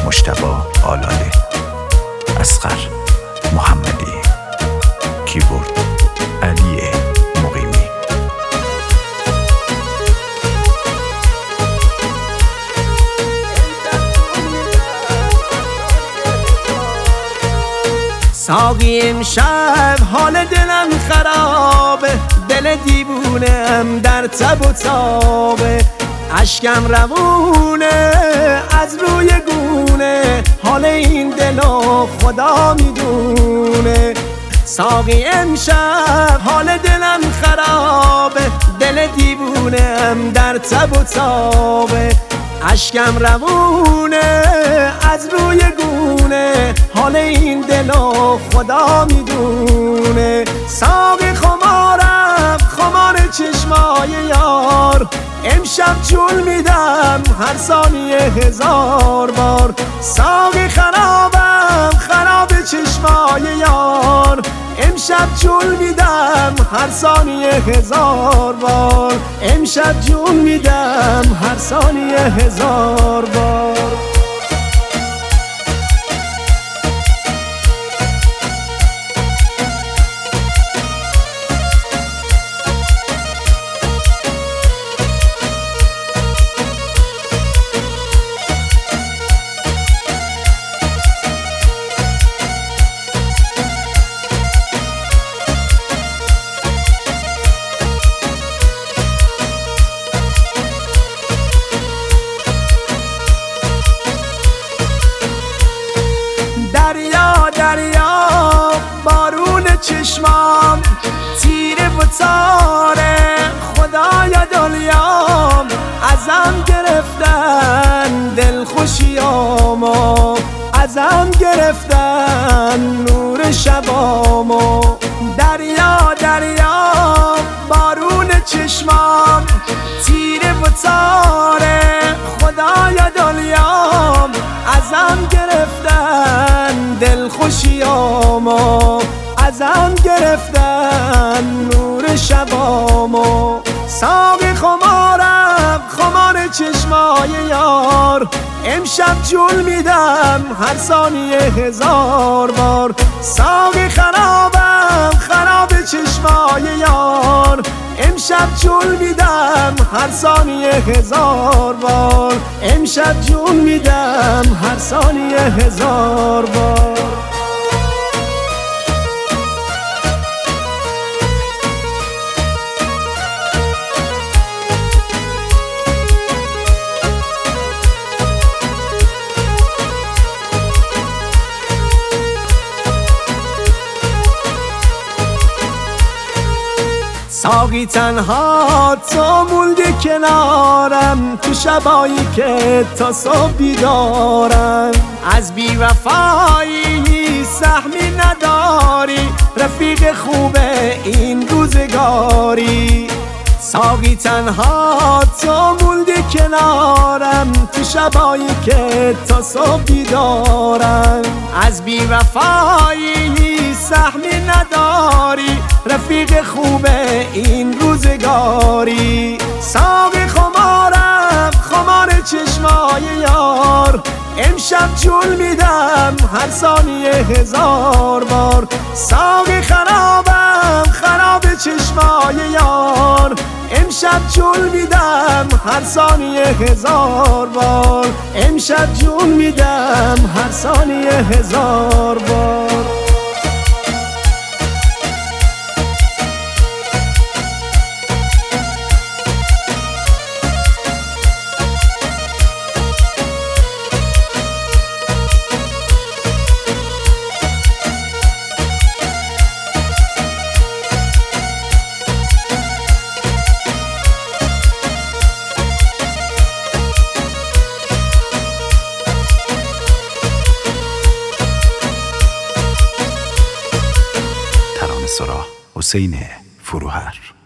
مجتبی آلاله، اصغر محمدی، کیبورد علی مقیمی. ساقی امشب حال دلم خرابه، دل دیوونم در تب و تابه، اشکم روونه از روی گونه، حال این دلو خدا میدونه. ساقی امشب حال دلم خرابه، دل دیوونم در تب و تابه، اشکم روونه از روی گونه، حال این دلو خدا میدونه. ساقی خمارم خمار چشمای یار، امشب جون میدم هر ثانیه 1000 بار. ساقی خرابم خراب چشمای یار، امشب جون میدم هر ثانیه 1000 بار. امشب جون میدم هر ثانیه 1000 بار. دریا دریا بارون چشمام، تیره و تاره خدایا دلیام، ازم گرفتن دلخوشیامو، ازم گرفتن نور شبامو. دریا دریا بارون چشمام، تیره و تاره خدایا دلیام، ازم گرفتن دلخوشیامو، ازم گرفتن نور شبامو. ساقی خمارم خمار چشمای یار، امشب جون میدم هر ثانیه 1000 بار. ساقی خرابم خراب چشمای یار، امشب جون میدم هر ثانیه 1000 بار. امشب جون میدم هر ثانیه 1000 بار. ساقی تنها تو موندی کنارم، تو شبایی که تا صبح بیدارم، از بی وفایی سهمی نداری، رفیق خوب این روزگاری. ساقی تنها تو موندی کنارم، تو شبایی که تا صبح بیدارم، از بی وفایی سهمی نداری، رفیق خوب این روزگاری. ساقی خمارم خمار چشمای یار، امشب جون میدم هر ثانیه 1000 بار. ساقی خرابم خراب چشمای یار، امشب جون میدم هر ثانیه 1000 بار. امشب جون میدم هر ثانیه 1000 بار. حسین فروهر.